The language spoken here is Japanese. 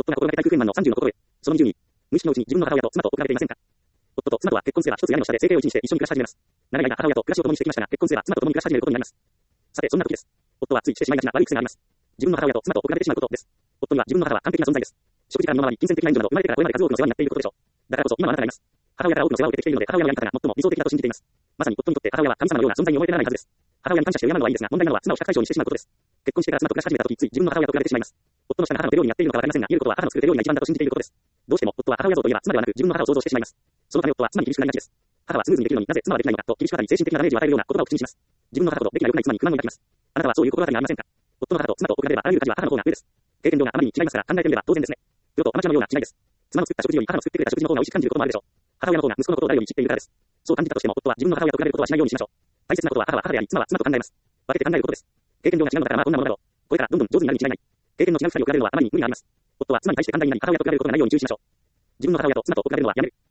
夫が心がけたい9分満の30の心得。その20に、無意識のうちに自分の母親と妻と送られていませんか？夫と妻とは結婚すれば一つ屋根の下で生計を維持して一緒に暮らし始めます。長い間母親と暮らしを共にしてきましたが、結婚すれば妻と共に暮らし始めることになります。さて、そんな時です。夫はついしてしまいがちな悪い癖があります。自分の母親と妻と送られてしまうことです。夫には自分の母は完璧な存在です。食事から身の回り、金銭的な援助など生まれてからこれまで数多くの世話になっていることでしょう。だからこそ今はあなたがいます。母親から多くの世話を受けてきているので、母親のやり方が最も理想的だと信じています。まさに夫にとって母親は神様のような存在に思えてならないはずです。母親に感謝して敬うのはいいですが、問題なのは妻を比較対象にしてしまうことです。結婚してから妻と暮らし始めた時、つい自分の母親と比べてしまいます。夫の下が母の手料理になっているのかわかりませんが、見えることは母の作る手料理が一番だと信じていることです。どうしても夫は母親像といえば妻ではなく自分の母を想像してしまいます。そのため夫は妻に厳しくなりがちです。母はスムーズにできるのになぜ妻はできないのかと厳しく語り精神的なダメージを与えるような言葉を口にします。自分の母とできない良くない妻に不満を抱きます。あなたはそういう心当たりがありませんか？夫の母と妻と比べればあらゆる価値は母の方が上です。経験量があまりに違いますから考えてみれば当然ですね。世とアマチュアのような違いです。妻の作った食事より母の作ってくれた食事の方が美味しく感じることもあるでしょう。母親の方が息子のことを誰より知っているからです。そう感じたとしても夫は自分の母親と比べることはしないようにしましょう。大切なことは母は母であり、妻は妻と考えます。分けて考えることです。経験量が違うのだからまあこんなものだろう。これからどんどん上手になるに違いない。経験の違う二人を比べるのはあまりに無理があります。夫は妻に対して簡単に何母親と比べることがないように注意しましょう。自分の母親と妻と比べるのはやめる。